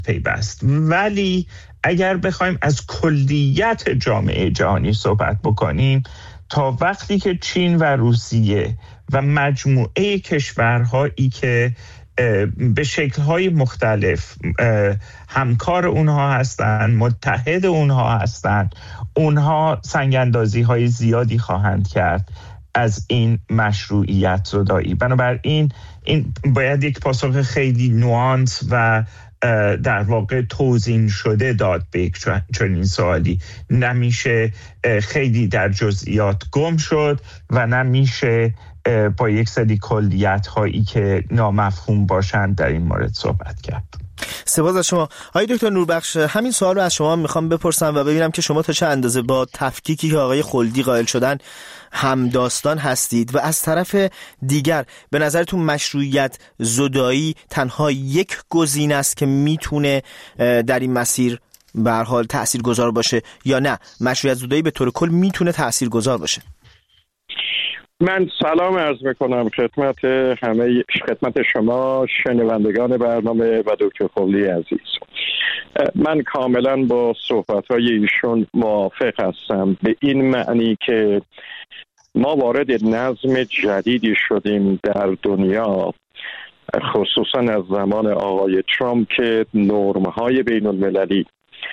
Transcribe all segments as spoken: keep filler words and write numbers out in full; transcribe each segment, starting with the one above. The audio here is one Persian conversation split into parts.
پیوست. ولی اگر بخوایم از کلیت جامعه جهانی صحبت بکنیم، تا وقتی که چین و روسیه و مجموعه کشورهایی که به شکل‌های مختلف همکار اونها هستند، متحد اونها هستند، اونها سنگ‌اندازی‌های زیادی خواهند کرد از این مشروعیت زدایی. بنابراین این باید یک پاسخ خیلی نوانس و در واقع توزیع شده داد به یک چنین سوالی. نمیشه خیلی در جزئیات گم شد و نمیشه با یک سری کلیت هایی که نامفهوم باشند در این مورد صحبت کرد. سپاس از شما آقای دکتر نوربخش. همین سوال رو از شما میخوام بپرسم و ببینم که شما تا چه اندازه با تفکیکی که آقای خلدی قائل شدن همداستان هستید و از طرف دیگر به نظرتون مشروعیت زدایی تنها یک گزینه است که میتونه در این مسیر به هر حال تاثیرگذار باشه، یا نه مشروعیت زدایی به طور کل میتونه تاثیرگذار باشه؟ من سلام عرض میکنم خدمت همه خدمت شما شنوندگان برنامه و دکتر خلدی عزیز. من کاملا با صحبت‌های ایشون موافق هستم، به این معنی که ما وارد نظم جدیدی شدیم در دنیا، خصوصا از زمان آقای ترامپ که نرم‌های بین المللی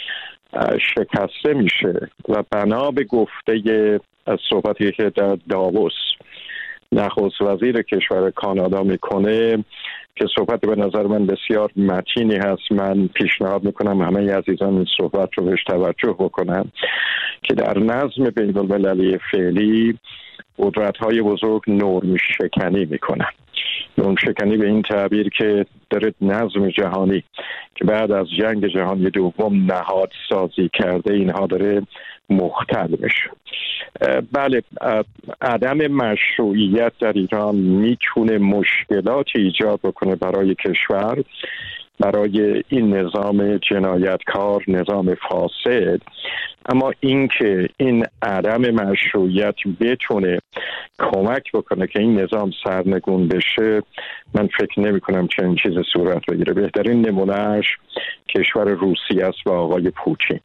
شکسته میشه و بنا به گفته از صحبتی که در داووس نخست وزیر کشور کانادا میکنه که صحبت به نظر من بسیار متینی هست، من پیشنهاد میکنم همه عزیزان این صحبت رو بهش توجه بکنن که در نظم بین المللی فعلی قدرت‌های بزرگ نرم شکنی میکنن. نرم شکنی به این تعبیر که داره نظم جهانی که بعد از جنگ جهانی دوم نهاد سازی کرده اینها داره مختل میشه. بله، عدم مشروعیت در ایران میتونه مشکلات ایجاد بکنه برای کشور، برای این نظام جنایتکار، نظام فاسد. اما اینکه این عدم مشروعیت بتونه کمک بکنه که این نظام سرنگون بشه، من فکر نمی کنم چنین چیز صورت بگیره. بهترین نمونهش کشور روسیه است و آقای پوتین.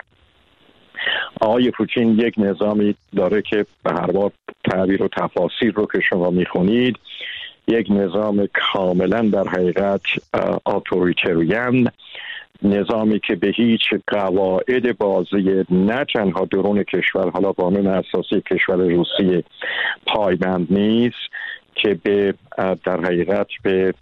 آقای پوتین یک نظامی داره که به هر بار تعبیر و تفاسیر رو که شما میخونید یک نظام کاملا در حقیقت اتوریتریان، نظامی که به هیچ قواعد بازی نه تنها درون کشور، حالا قانون اساسی کشور روسیه پایبند نیست، که به در حقیقت به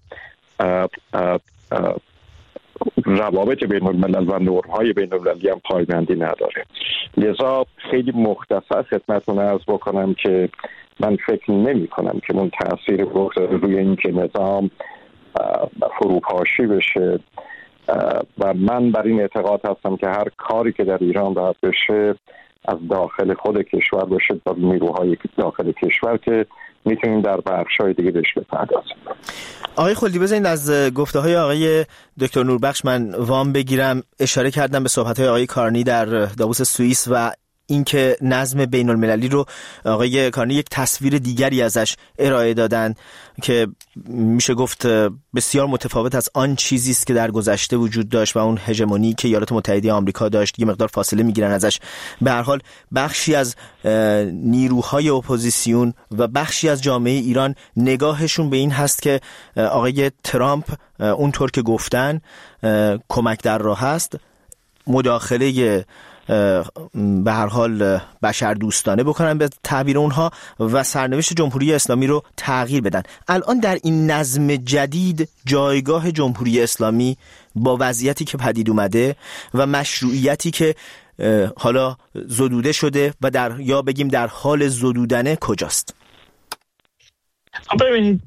روابط بین الملل و نورهای بین المللی هم پایبندی نداره. لذا خیلی مختصر خدمتتون عرض بکنم که من فکر نمی کنم که اون تأثیر بگذاره روی این که نظام فروپاشی بشه و من بر این اعتقاد هستم که هر کاری که در ایران باید بشه از داخل خود کشور بشه، با نیروهای داخل کشور که میتونیم در بخش‌های دیگه بهش بپردازیم. آقای خلدی، بذارید از گفته‌های آقای دکتر نوربخش من وام بگیرم. اشاره کردم به صحبت‌های آقای کارنی در داووس سوئیس و اینکه نظم بین المللی رو آقای کارنی یک تصویر دیگری ازش ارائه دادن که میشه گفت بسیار متفاوت از آن چیزی است که در گذشته وجود داشت و اون هژمونی که ایالات متحده آمریکا داشت. یه مقدار فاصله میگیرن ازش. به هر حال بخشی از نیروهای اپوزیسیون و بخشی از جامعه ایران نگاهشون به این هست که آقای ترامپ اونطور که گفتن کمک در راه است، مداخله به هر حال بشر دوستانه بکنن به تعبیر اونها و سرنوشت جمهوری اسلامی رو تغییر بدن. الان در این نظم جدید جایگاه جمهوری اسلامی با وضعیتی که پدید اومده و مشروعیتی که حالا زدوده شده و در یا بگیم در حال زدودنه کجاست؟ ببینید،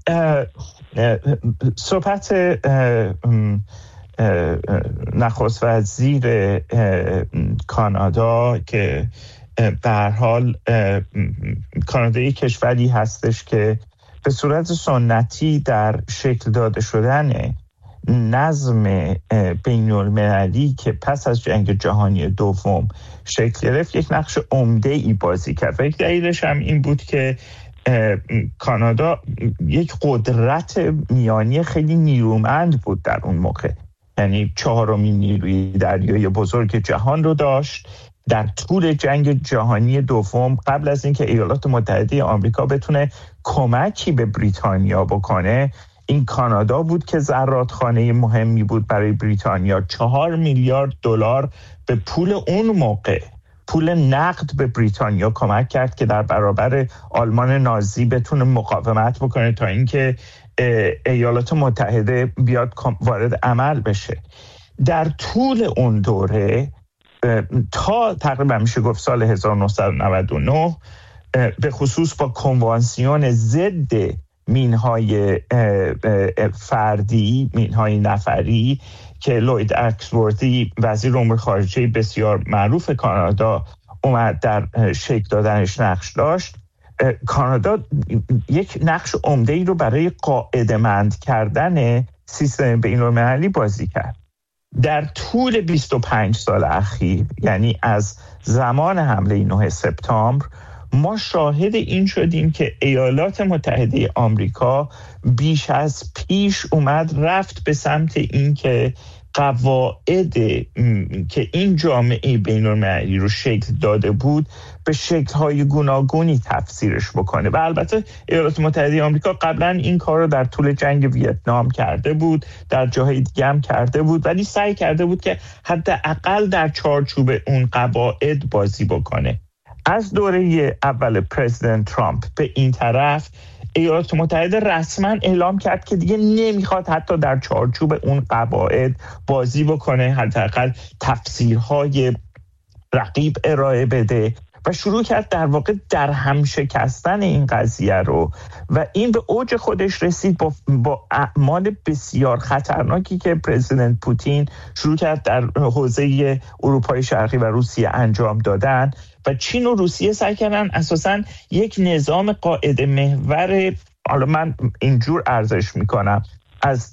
صحبت نخست وزیر کانادا که به هر حال کانادا یک کشوری هستش که به صورت سنتی در شکل داده شدن نظم بین المللی که پس از جنگ جهانی دوم شکل گرفت یک نقش عمده ای بازی کرد و یک دلیلش هم این بود که کانادا یک قدرت میانی خیلی نیرومند بود در اون موقع. یعنی چهارمین نیروی دریایی بزرگ جهان رو داشت. در طول جنگ جهانی دوم قبل از اینکه ایالات متحده آمریکا بتونه کمکی به بریتانیا بکنه، این کانادا بود که زرادخانه مهمی بود برای بریتانیا. چهار میلیارد دلار به پول اون موقع، پول نقد به بریتانیا کمک کرد که در برابر آلمان نازی بتونه مقاومت بکنه تا اینکه ایالات متحده بیاد وارد عمل بشه. در طول اون دوره تا تقریبا میشه گفت سال هزار و نهصد و نود و نه، به خصوص با کنوانسیون ضد مینهای فردی، مینهای نفری که لوید اکسوردی وزیر امور خارجه بسیار معروف کانادا اومد در شکل دادنش نقش داشت، کانادا یک نقش عمده‌ای رو برای قاعده‌مند کردن سیستم بین‌المللی بازی کرد. در طول بیست و پنج سال اخیر، یعنی از زمان حمله نه سپتامبر، ما شاهد این شدیم که ایالات متحده آمریکا بیش از پیش اومد رفت به سمت این که قواعد که این جامعه بین‌المللی رو شکل داده بود به شکل‌های گوناگونی تفسیرش بکنه. و البته ایالات متحده آمریکا قبلا این کار رو در طول جنگ ویتنام کرده بود، در جاهای دیگه هم کرده بود، ولی سعی کرده بود که حداقل در چارچوب اون قواعد بازی بکنه. از دوره اول پرزیدنت ترامپ به این طرف ایالات متحده رسما اعلام کرد که دیگه نمیخواد حتی در چارچوب اون قواعد بازی بکنه، حداقل تفسیرهای رقیب ارائه بده و شروع کرد در واقع در هم شکستن این قضیه رو. و این به اوج خودش رسید با, با اعمال بسیار خطرناکی که پرزیدنت پوتین شروع کرد در حوزه اروپای شرقی و روسیه انجام دادن. و چین و روسیه سعی کردن اساساً یک نظام قاعده محور، حالا من اینجور ارزش میکنم، از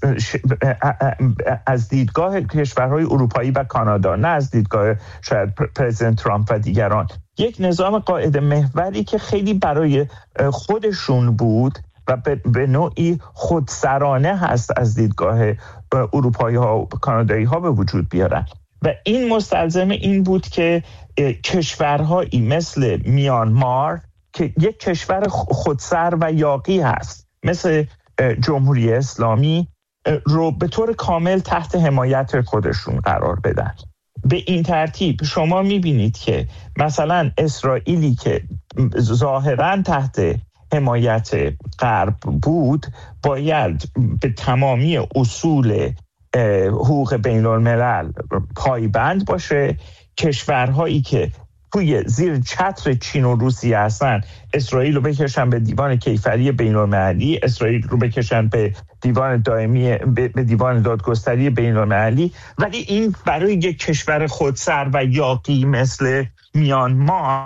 از دیدگاه کشورهای اروپایی و کانادا، نه از دیدگاه شاید پرزیدنت ترامپ و دیگران، یک نظام قاعده محوری که خیلی برای خودشون بود و به نوعی خودسرانه هست از دیدگاه اروپایی ها و کانادایی ها به وجود بیارن. و این مستلزم این بود که کشورهایی مثل میانمار که یک کشور خودسر و یاغی هست، مثل جمهوری اسلامی، رو به طور کامل تحت حمایت خودشون قرار بدن. به این ترتیب شما میبینید که مثلا اسرائیلی که ظاهراً تحت حمایت غرب بود باید به تمامی اصول حقوق بین الملل پایبند باشه. کشورهایی که توی زیر چتر چین و روسیه هستن اسرائیل رو بکشن به دیوان کیفری بین المللی، اسرائیل رو بکشن به دیوان دائمی، به دیوان دادگستری بین المللی. ولی این برای یک کشور خودسر و یاغی مثل میانمار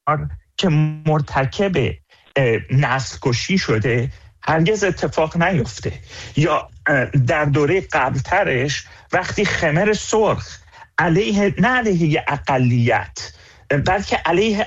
که مرتکب نسل کشی شده هرگز اتفاق نیفته. یا در دوره قبلترش وقتی خمر سرخ علیه نه علیه اقلیت بلکه علیه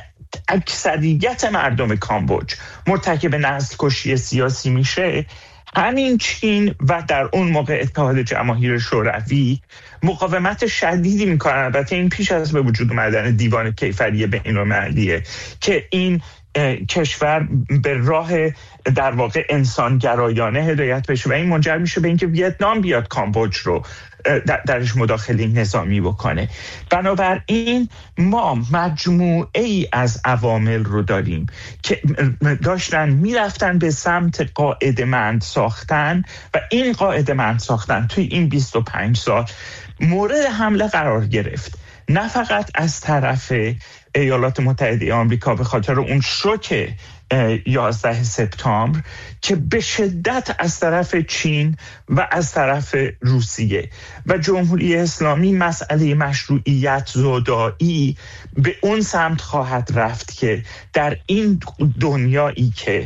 اکثریت مردم کامبوج مرتکب نسل کشی سیاسی میشه، همین چین و در اون موقع اتحاد جماهیر شوروی مقاومت شدیدی میکنن. البته این پیش از به وجود اومدن دیوان کیفری بین‌المللیه که این کشور به راه در واقع انسانگرایانه هدایت بشه و این منجر میشه به اینکه ویتنام بیاد کامبوج رو درش مداخله نظامی بکنه. بنابراین ما مجموعه ای از عوامل رو داریم که داشتن میرفتن به سمت قاعده‌مند ساختن و این قاعده‌مند ساختن توی این بیست و پنج سال مورد حمله قرار گرفت، نه فقط از طرف ایالات متحده آمریکا به خاطر اون شوک یازده سپتامبر که به شدت از طرف چین و از طرف روسیه و جمهوری اسلامی مسئله مشروعیت زدایی به اون سمت خواهد رفت که در این دنیایی که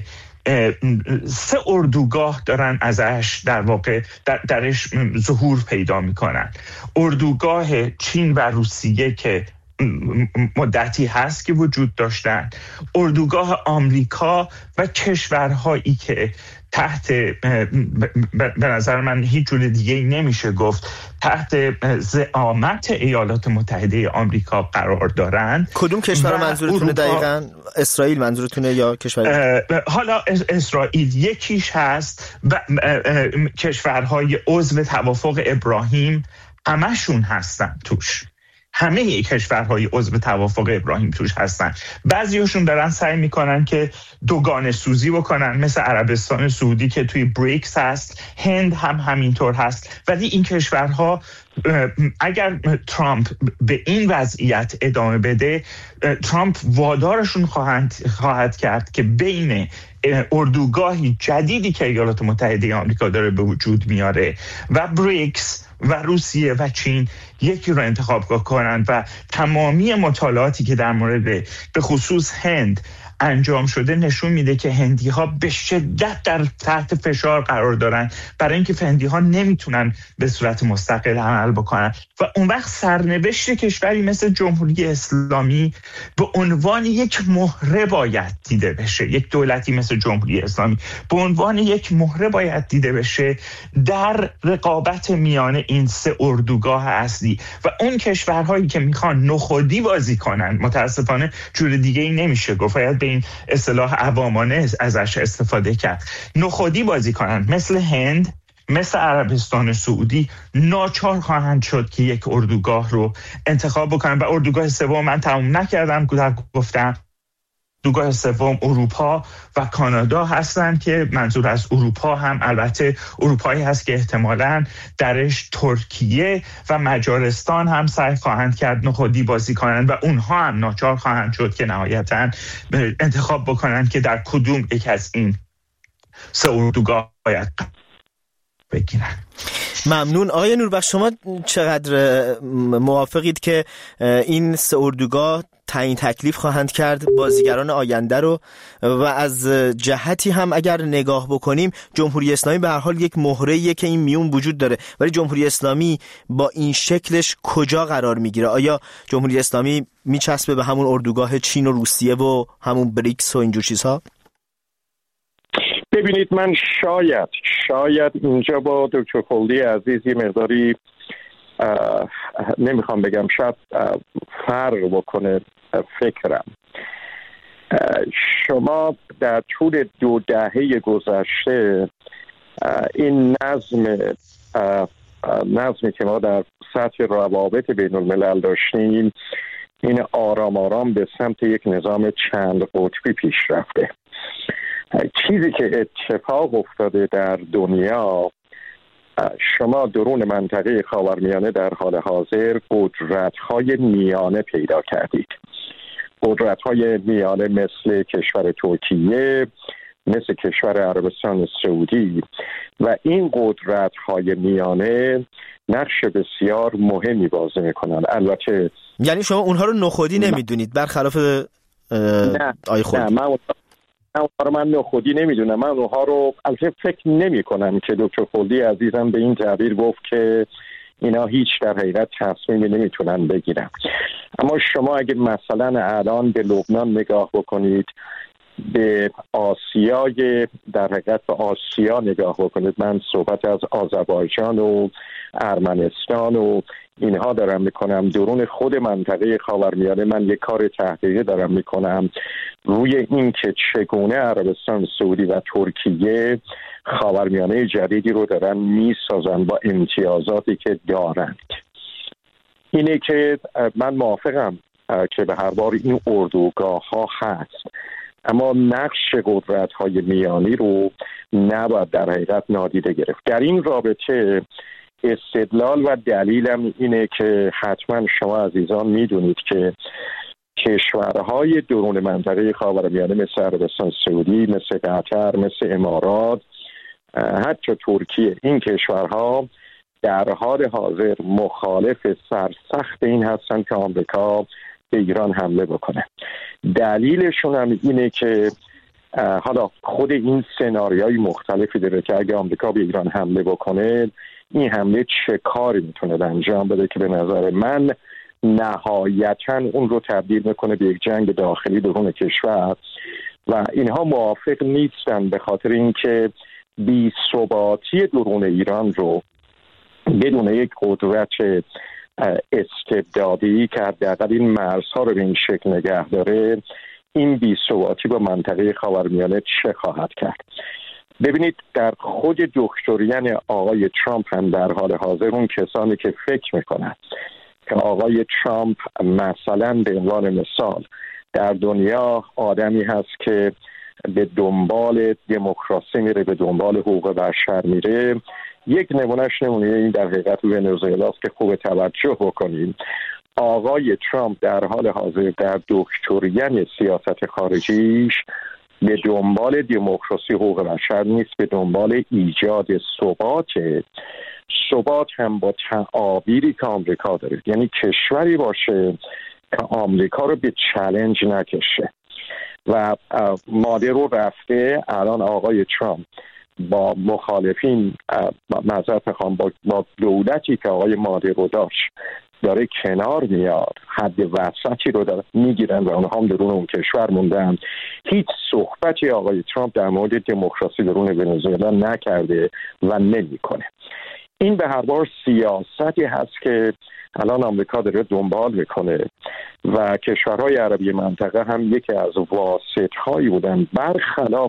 سه اردوگاه دارن ازش در واقع در درش ظهور پیدا میکنن، اردوگاه چین و روسیه که مدتی هست که وجود داشتن، اردوگاه آمریکا و کشورهایی که تحت به نظر من هیچ جور دیگه نمیشه گفت تحت زعامت ایالات متحده آمریکا قرار دارند. کدوم کشور منظورتونه دقیقاً؟ اسرائیل منظورتونه یا کشور؟ حالا اسرائیل یکیش هست و کشورهای عضو توافق ابراهیم همشون هستن توش. همه کشورهای عضو توافق ابراهیم توش هستن. بعضیاشون دارن سعی میکنن که دوگانه سوزی بکنن، مثل عربستان سعودی که توی بریکس هست، هند هم همینطور هست. ولی این کشورها اگر ترامپ به این وضعیت ادامه بده، ترامپ وادارشون خواهد, خواهد کرد که بین اردوگاهی جدیدی که ایالات متحده آمریکا داره به وجود میاره و بریکس و روسیه و چین یکی رو انتخاب کنند و تمامی مطالعاتی که در مورد به خصوص هند انجام شده نشون میده که هندی ها به شدت در تحت فشار قرار دارن برای اینکه هندی ها نمیتونن به صورت مستقل عمل بکنن و اون وقت سرنوشت کشوری مثل جمهوری اسلامی به عنوان یک مهره باید دیده بشه. یک دولتی مثل جمهوری اسلامی به عنوان یک مهره باید دیده بشه در رقابت میان این سه اردوگاه اصلی و اون کشورهایی که میخوان نخودی بازی کنن. متاسفانه جور دیگه ای نمیشه گفت، باید این اصطلاح عوامانه ازش استفاده کرد. نخودی بازی کنند مثل هند، مثل عربستان سعودی، ناچار خواهند شد که یک اردوگاه رو انتخاب بکنن و اردوگاه سوم من تموم نکردم گفتم اردوگاه سوم اروپا و کانادا هستند که منظور از اروپا هم البته اروپایی هست که احتمالاً درش ترکیه و مجارستان هم سعی خواهند کرد نخودی بازی کنند و اونها هم ناچار خواهند شد که نهایتاً انتخاب بکنند که در کدوم یک از این سه اردوگاه باید بگیرن. ممنون. آقای نوربخش، شما چقدر موافقید که این سه اردوگاه تعیین تکلیف خواهند کرد بازیگران آینده رو و از جهتی هم اگر نگاه بکنیم جمهوری اسلامی به هر حال یک مهره‌ایه که این میون وجود داره، ولی جمهوری اسلامی با این شکلش کجا قرار میگیره؟ آیا جمهوری اسلامی میچسبه به همون اردوگاه چین و روسیه و همون بریکس و اینجور چیزها؟ ببینید، من شاید شاید اینجا با دکتر خولدی عزیز یه مقداری نمیخوام بگم شاید فرق بکنه فکرم. شما در طول دو دهه گذشته این نظم نظمی که ما در سطح روابط بین الملل داشتیم این آرام آرام به سمت یک نظام چند قطبی پیش رفته. چیزی که اتفاق افتاده در دنیا، شما درون منطقه خاورمیانه در حال حاضر قدرت‌های میانه پیدا کردید. قدرت‌های میانه مثل کشور ترکیه، مثل کشور عربستان سعودی و این قدرت‌های میانه نقش بسیار مهمی بازی می‌کنند. البته یعنی شما اونها رو نخودی نمی‌دونید برخلاف آی خود؟ نه، من اونها رو من نخودی نمیدونم. من اونها رو البته فکر نمی کنم که دکتر خولدی عزیزم به این تعبیر گفت که اینا هیچ در حقیقت تصمیمی نمیتونن بگیرن. اما شما اگه مثلا الان به لبنان نگاه بکنید، به آسیای در حقیقت به آسیا نگاه بکنید، من صحبت از آذربایجان و ارمنستان و اینها دارم میکنم، درون خود منطقه خاورمیانه من یک کار تحقیقی دارم میکنم روی این که چگونه عربستان سعودی و ترکیه خاورمیانه جدیدی رو دارن میسازن با امتیازاتی که دارند. اینه که من موافقم که به هر بار این اردوگاه ها هست، اما نقش قدرت های میانی رو نباید در حقیقت نادیده گرفت. در این رابطه استدلال و دلیلم اینه که حتما شما عزیزان میدونید که کشورهای درون منطقه خاورمیانه مثل عربستان سعودی، مثل قطر، مثل امارات، حتی ترکیه، این کشورها در حال حاضر مخالف سرسخت این هستن که آمریکا به ایران حمله بکنه. دلیلشون هم اینه که حالا خود این سناریوهای مختلفی داره که اگه آمریکا به ایران حمله بکنه این حمله چه کاری میتونه انجام بده که به نظر من نهایتاً اون رو تبدیل میکنه به یک جنگ داخلی درون کشور و اینها موافق نیستن، به خاطر اینکه بی‌ثباتی درون ایران رو بدون یک قدرت استبدادی که حداقل این مرزها رو به این شکل نگه داره، این بی‌ثباتی با منطقه خاورمیانه چه خواهد کرد؟ ببینید، در خود دکترین آقای ترامپ هم در حال حاضر اون کسانی که فکر میکنند که آقای ترامپ مثلا به عنوان مثال در دنیا آدمی هست که به دنبال دموکراسی میره، به دنبال حقوق بشر میره، یک نمونهش نمونه این در حقیقت ونزوئلا است که خوب توجه بکنیم. آقای ترامپ در حال حاضر در دکترین سیاست خارجیش به دنبال دموکراسی حقوق بشر نیست، به دنبال ایجاد ثبات. ثبات هم با تعابیری که آمریکا داره، یعنی کشوری باشه که آمریکا رو به چالش نکشه. و ماده رو رفته الان آقای ترامپ با مخالفین، معذرت میخوام، با, با دولتی که آقای ماده رو داشت داره کنار میاد، حد وسطی رو داره میگیرن و اونها هم درون اون کشور موندن. هیچ صحبتی آقای ترامپ در مورد دموکراسی درون ونزوئلا نکرده و نمیکنه. این به هر بار سیاستی هست که الان آمریکا داره دنبال میکنه و کشورهای عربی منطقه هم یکی از واسطه‌هایی بودن برخلاف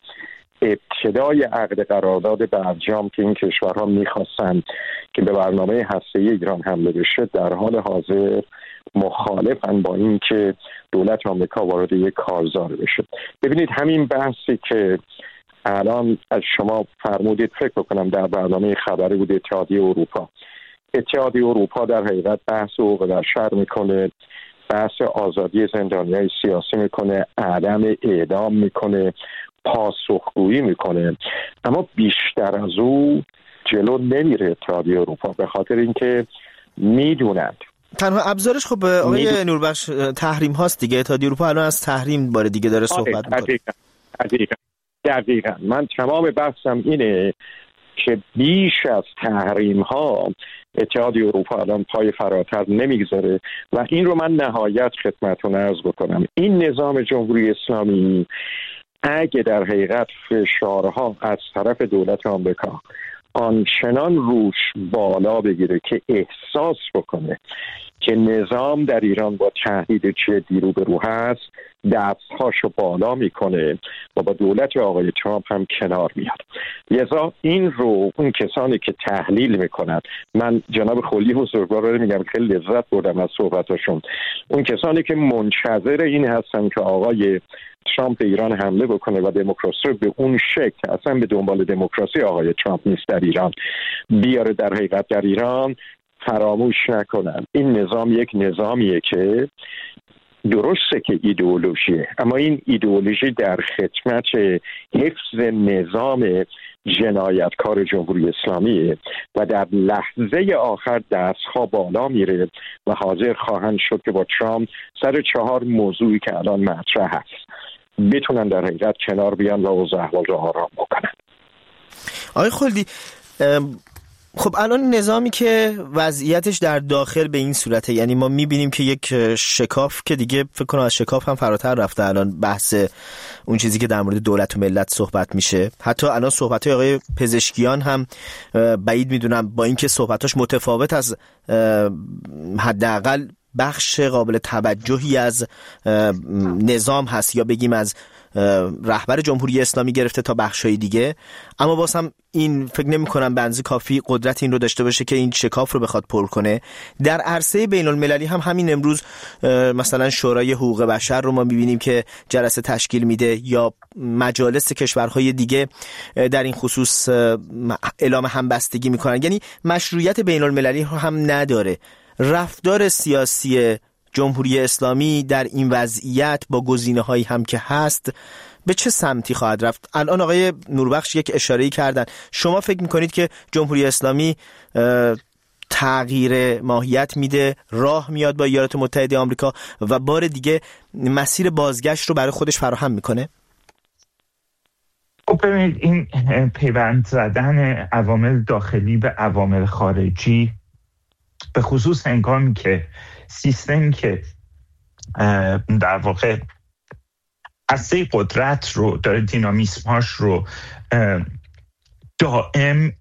ابتدای عقد قرارداد برجام که این کشورها میخواستن که به برنامه هسته‌ای ایران حمله بشه، در حال حاضر مخالفن با این که دولت آمریکا وارد یک کارزار بشه. ببینید، همین بحثی که الان از شما فرمودید، فکر بکنم در برنامه خبری بود اتحادیه اروپا. اتحادیه اروپا در حقیقت بحث حقوق بشر میکنه، بحث آزادی زندانیای سیاسی میکنه، عدم اعدام میکنه، پاسخگویی میکنه، اما بیشتر از او جلو نمیره اتحادیه اروپا، به خاطر اینکه میدونند تنها ابزارش خب آقای نوربخش تحریم هاست دیگه. اتحادیه اروپا الان از تحریم باره دیگه داره صحبت میکنه. دقیقاً دقیقاً دقیقاً من تمام بحثم اینه که بیش از تحریم ها اتحادیه اروپا الان پای فراتر نمیگذاره و این رو من نهایت خدمتتون عرض بکنم. این نظام جمهوری اسلامی اگه در حقیقت فشارها از طرف دولت آمریکا آنچنان روش بالا بگیره که احساس بکنه که نظام در ایران با تهدید جدی روبرو هست، دستهاشو بالا میکنه و با دولت آقای ترامپ هم کنار میاد. لذا این رو اون کسانی که تحلیل میکنند، من جناب خلی بزرگوار رو میگم خیلی لذت بردم از صحبتاشون، اون کسانی که منتظر این هستن که آقای ترامپ به ایران حمله بکنه و دموکراسی رو به اون شکل، اصلا به دنبال دموکراسی آقای ترامپ نیست در ایران، بیاره در حقیقت در ایران، فراموش نکنن این نظام یک نظامیه که درسته که ایدئولوژیه، اما این ایدئولوژی در خدمت حفظ نظام جنایتکار جمهوری اسلامیه و در لحظه آخر دستها بالا میره و حاضر خواهند شد که با ترامپ سر چهار موضوعی که الان مطرح هست بتونن در حقیقت کنار بیان و اوضاع احوال رو آرام بکنن. آقای خلدی، خب الان نظامی که وضعیتش در داخل به این صورته، یعنی ما میبینیم که یک شکاف که دیگه فکر کنم از شکاف هم فراتر رفته، الان بحث اون چیزی که در مورد دولت و ملت صحبت میشه، حتی الان صحبت‌های آقای پزشکیان هم بعید میدونم با اینکه صحبتاش متفاوت از حداقل بخش قابل توجهی از نظام هست یا بگیم از رهبر جمهوری اسلامی گرفته تا بخشای دیگه، اما باز هم این فکر نمی کنم به اندازه کافی قدرت این رو داشته باشه که این شکاف رو بخواد پر کنه. در عرصه بین المللی هم همین امروز مثلا شورای حقوق بشر رو ما میبینیم که جلسه تشکیل میده یا مجالس کشورهای دیگه در این خصوص اعلام همبستگی میکنن، یعنی مشروعیت بین المللی رو هم نداره. رفتار سیاسی جمهوری اسلامی در این وضعیت با گزینه‌هایی هم که هست به چه سمتی خواهد رفت؟ الان آقای نوربخش یک اشاره‌ای کردن. شما فکر می‌کنید که جمهوری اسلامی تغییر ماهیت میده، راه میاد با ایالات متحده آمریکا و بار دیگه مسیر بازگشت رو برای خودش فراهم میکنه؟ خب ببینید، این پیوند زدن عوامل داخلی به عوامل خارجی، به خصوص هنگامی که سیستمی که در واقع هسته قدرت رو داره، دینامیسمهاش رو دائم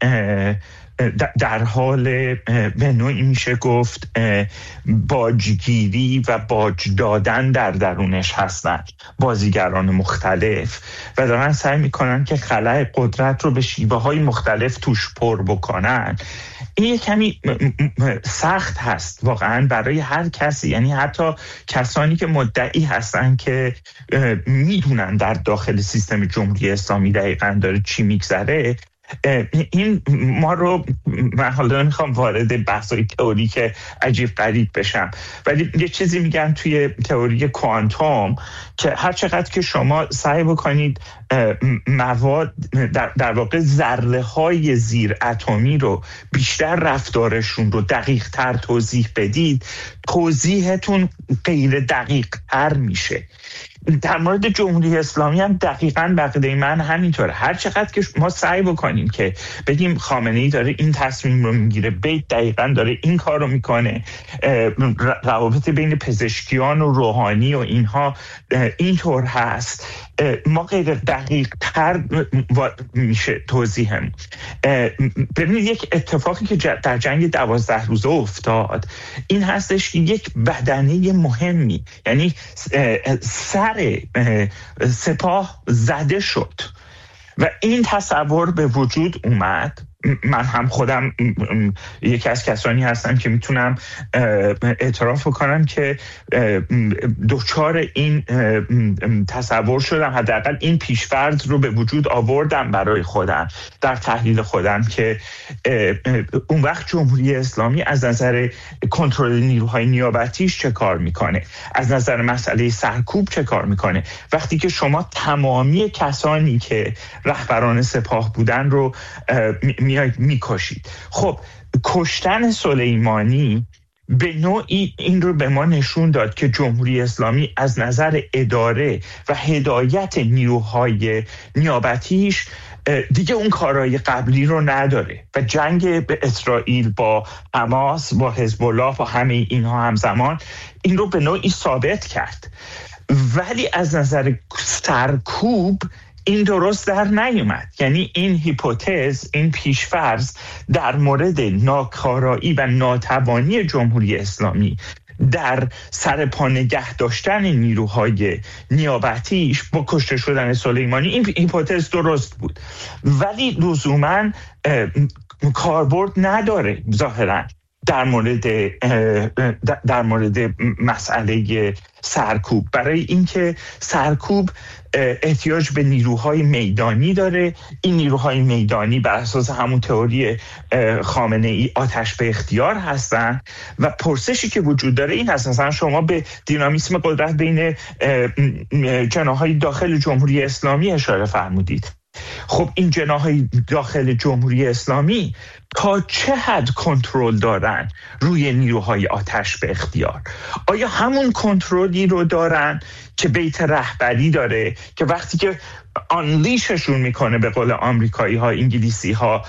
در حال به نوعی میشه گفت باجگیری و باج دادن در درونش هستن، بازیگران مختلف، و دارن سعی میکنن که خلأ قدرت رو به شیوه های مختلف توش پر بکنن. این یه کمی سخت هست واقعا برای هر کسی، یعنی حتی کسانی که مدعی هستن که میدونن در داخل سیستم جمهوری اسلامی دقیقاً داره چی میگذره. این ما رو، من حالا نمیخوام وارد بحثای تئوری که عجیب غریب بشم، ولی یه چیزی میگن توی تئوری کوانتوم که هر چقدر که شما سعی بکنید مواد در, در واقع ذره های زیر اتمی رو بیشتر رفتارشون رو دقیق تر توضیح بدید، توضیحتون غیر دقیق تر میشه. در مورد جمهوری اسلامی هم دقیقاً بقیده من همینطوره. هر چقدر که ما سعی بکنیم که بگیم خامنه‌ای داره این تصمیم رو میگیره، بیت دقیقاً داره این کار رو میکنه، روابط بین پزشکیان و روحانی و اینها اینطور هست، ما غیر دقیق تر میشه توضیحم. ببینید یک اتفاقی که در جنگ دوازده روزه افتاد این هستش که یک بدنه مهمی، یعنی سر سپاه زده شد و این تصور به وجود اومد. من هم خودم یکی از کسانی هستم که میتونم اعتراف بکنم که دوچار این تصور شدم، حداقل این پیش‌فرض رو به وجود آوردم برای خودم در تحلیل خودم که اون وقت جمهوری اسلامی از نظر کنترل نیروهای نیابتیش چه کار میکنه، از نظر مسئله سرکوب چه کار میکنه، وقتی که شما تمامی کسانی که رهبران سپاه بودن رو میاید میکشید. خب کشتن سلیمانی به نوعی این رو به ما نشون داد که جمهوری اسلامی از نظر اداره و هدایت نیروهای نیابتیش دیگه اون کارهای قبلی رو نداره و جنگ به اسرائیل با حماس، با حزب الله، با همه اینها همزمان این رو به نوعی ثابت کرد. ولی از نظر سرکوب این درست در نیومد. یعنی این هیپوتز، این پیشفرض در مورد ناکارایی و ناتوانی جمهوری اسلامی در سر پا نگه داشتن نیروهای نیابتیش با کشته شدن سلیمانی، این هیپوتز درست بود، ولی لزوماً کاربرد نداره ظاهراً در مورد در مورد مسئله سرکوب، برای اینکه سرکوب احتیاج به نیروهای میدانی داره. این نیروهای میدانی بر اساس همون تئوری خامنه‌ای آتش به اختیار هستن و پرسشی که وجود داره این هست، مثلا شما به دینامیسم قدرت بین جناح‌های داخل جمهوری اسلامی اشاره فرمودید. خب این جناح‌های داخل جمهوری اسلامی تا چه حد کنترل دارن روی نیروهای آتش به اختیار؟ آیا همون کنترلی رو دارن که بیت رهبری داره که وقتی که آنلیششون میکنه، به قول آمریکایی ها، انگلیسی ها،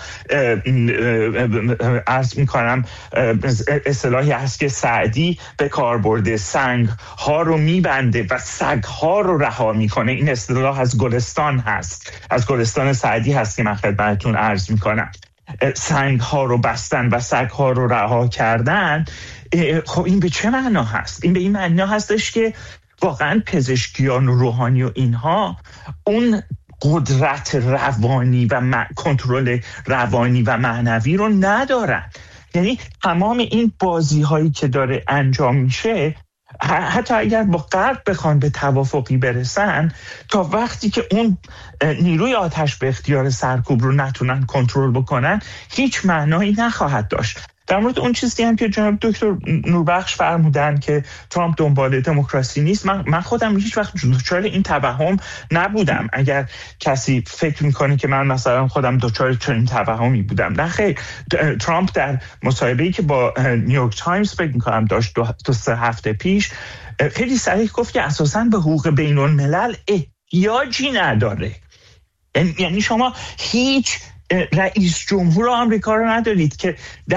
عرض میکنم اصطلاحی هست که سعدی به کار برده، سنگ ها رو میبنده و سگ ها رو رها میکنه. این اصطلاح از گلستان هست، از گلستان سعدی هست که من خدمتتون عرض میکنم. سنگ ها رو بستن و سگ ها رو رها کردن. خب این به چه معنا هست؟ این به این معنا هستش که واقعا پزشکیان و روحانی و اینها اون قدرت روانی و کنترل روانی و معنوی رو ندارن. یعنی تمام این بازی هایی که داره انجام میشه، حتی اگر با غرب بخوان به توافقی برسن، تا وقتی که اون نیروی آتش به اختیار سرکوب رو نتونن کنترل بکنن هیچ معنایی نخواهد داشت. در مورد اون چیزی هم که جناب دکتر نوربخش فرمودن که ترامپ دنبال دموکراسی نیست، من, من خودم هیچ وقت دچار این توهم نبودم. اگر کسی فکر میکنه که من مثلا خودم دچار چنین توهمی بودم، نه خیر. ترامپ در مصاحبه‌ای که با نیویورک تایمز فکر میکنم داشت دو, دو سه هفته پیش، خیلی صریح گفت که اساساً به حقوق بین الملل احتیاجی نداره. یعنی شما هیچ رئیس جمهور آمریکا رو ندارید که در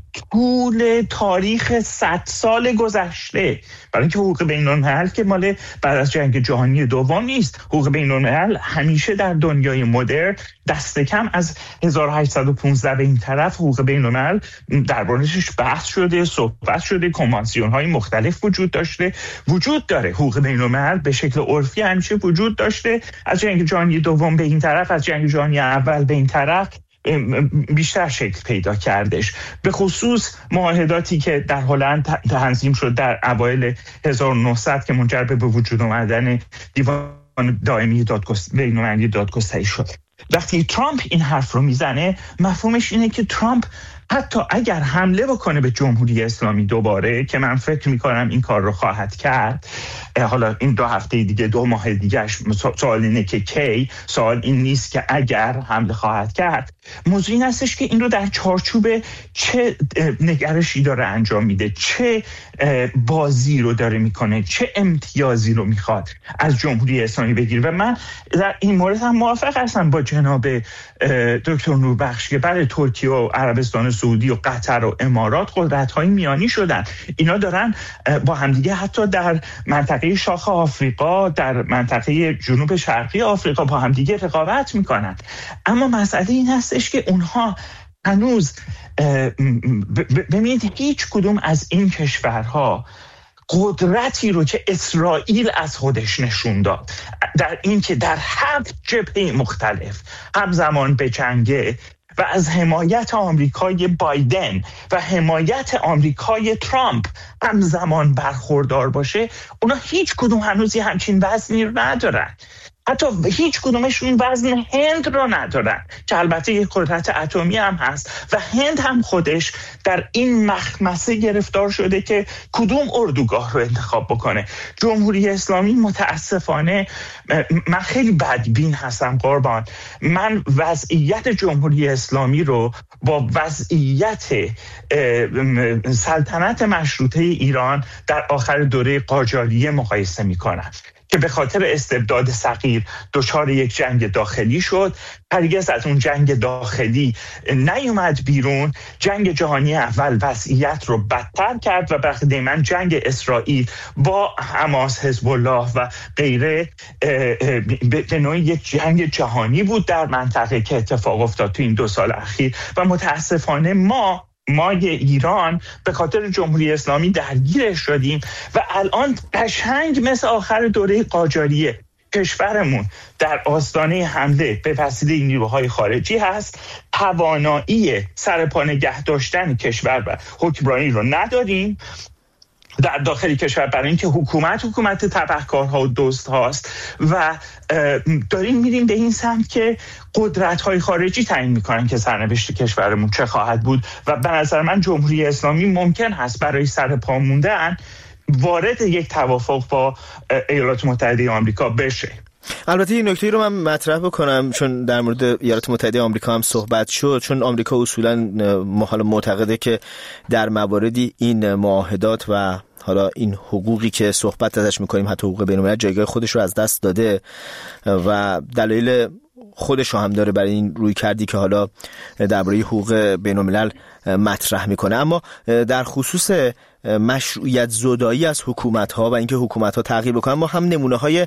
طول تاریخ صد سال گذشته. برای اینکه حقوق بین‌الملل که مال بعد از جنگ جهانی دوم نیست. حقوق بین‌الملل همیشه در دنیای مدرن دست کم از هزار و هشتصد و پانزده به این طرف حقوق بین‌الملل درباره‌اش بحث شده، صحبت شده، کنوانسیون‌های مختلف وجود داشته، وجود داره. حقوق بین‌الملل به شکل عرفی همیشه وجود داشته. از جنگ جهانی دوم به این طرف، از جنگ جهانی اول به این طرف بیشتر شکل پیدا کردش، به خصوص معاهداتی که در هلند تنظیم شد در اوایل هزار و نهصد که منجر به وجود آمدن دیوان دائمی بین‌المللی دادگستری شد. وقتی ترامپ این حرف رو میزنه، مفهومش اینه که ترامپ حتی اگر حمله بکنه به جمهوری اسلامی دوباره، که من فکر میکنم این کار رو خواهد کرد، حالا این دو هفته دیگه، دو ماه دیگهش، سوال اینه که کی، سوال این نیست که اگر حمله خواهد کرد. موضوع این هستش که این رو در چارچوب چه نگرشی داره انجام میده، چه بازی رو داره میکنه، چه امتیازی رو میخواد از جمهوری اسلامی بگیره. و من در این مورد هم موافق هستم با جناب دکتر نوربخش که برای ترکیه و عربستان سعودی و قطر و امارات قدرت‌های میانی شدن. اینا دارن با همدیگه حتی در منطقه شاخ آفریقا، در منطقه جنوب شرقی آفریقا با همدیگه رقابت میکنن. اما مسئله این هستش که اونها هنوز ببینید هیچ کدوم از این کشورها قدرتی رو که اسرائیل از خودش نشون داد در این که در هفت جبهه مختلف همزمان به جنگه و از حمایت آمریکای بایدن و حمایت آمریکای ترامپ همزمان برخوردار باشه، اونا هیچ کدوم هنوز همچین وزنی رو ندارن. حتی هیچ کدومشون وزن هند رو ندارن که البته یک قدرت اتمی هم هست و هند هم خودش در این مخمسه گرفتار شده که کدوم اردوگاه رو انتخاب بکنه. جمهوری اسلامی متاسفانه، من خیلی بدبین هستم قربان، من وضعیت جمهوری اسلامی رو با وضعیت سلطنت مشروطه ایران در آخر دوره قاجاریه مقایسه میکنم که به خاطر استبداد صغیر دچار یک جنگ داخلی شد، هرگز از اون جنگ داخلی نیومد بیرون. جنگ جهانی اول وضعیت رو بدتر کرد و بعد من جنگ اسرائیل با حماس، حزب الله و غیره به نوعی یک جنگ جهانی بود در منطقه که اتفاق افتاد تو این دو سال اخیر. و متاسفانه ما ما ایران به خاطر جمهوری اسلامی درگیرش شدیم و الان قشنگ مثل آخر دوره قاجاریه کشورمون در آستانه حمله به وسیله نیروهای خارجی هست. توانایی سرپا نگه داشتن کشور و حکمرانی رو نداریم در داخل کشور، برای اینکه حکومت حکومت تبهکارها و دزد هاست و داریم میریم به این سمت که قدرت‌های خارجی تعیین میکنن که سرنوشت کشورمون چه خواهد بود. و به نظر من جمهوری اسلامی ممکن هست برای سرپا موندن وارد یک توافق با ایالات متحده آمریکا بشه. البته این نکته رو من مطرح بکنم چون در مورد ایالات متحده آمریکا هم صحبت شد، چون آمریکا اصولاً حالا معتقده که در مواردی این معاهدات و حالا این حقوقی که صحبت ازش میکنیم، حتی حقوق بین‌المللی، جایگاه خودش رو از دست داده و دلایل خودش رو هم داره برای این روی کردی که حالا درباره حقوق بین‌الملل مطرح میکنه. اما در خصوص مشروعیت زدایی از حکومت‌ها و اینکه حکومت‌ها تغییر بکنن، ما هم نمونه‌های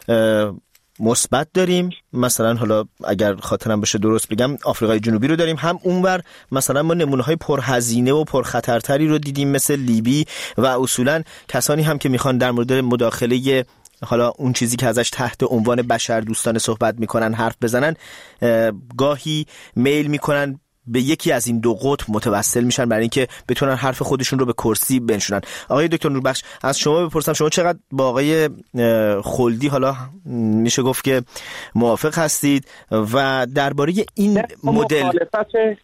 مثبت داریم. مثلا حالا اگر خاطرم بشه درست بگم آفریقای جنوبی رو داریم، هم اونور مثلا ما نمونه‌های پرهزینه و پرخطرتری رو دیدیم مثل لیبی و اصولا کسانی هم که میخوان در مورد مداخله حالا اون چیزی که ازش تحت عنوان بشر دوستانه صحبت میکنن حرف بزنن، گاهی میل میکنن به یکی از این دو قطب متوسل میشن برای اینکه بتونن حرف خودشون رو به کرسی بنشونن. آقای دکتر نوربخش، از شما بپرسم، شما چقدر با آقای خلدی حالا میشه گفت که موافق هستید و درباره این مدل؟ مخالفت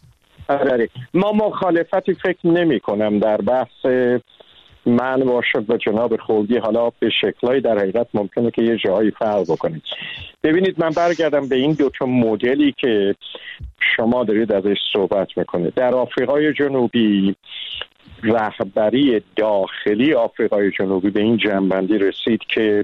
ما مخالفتی فکر نمی کنم در بحث من باشد با جناب خلدی، حالا به شکل‌های در حقیقت ممکنه که یه جایی فرق بکنید. ببینید، من برگردم به این دو تا مدلی که شما دارید ازش صحبت میکنید. در آفریقای جنوبی رهبری داخلی آفریقای جنوبی به این جنبندی رسید که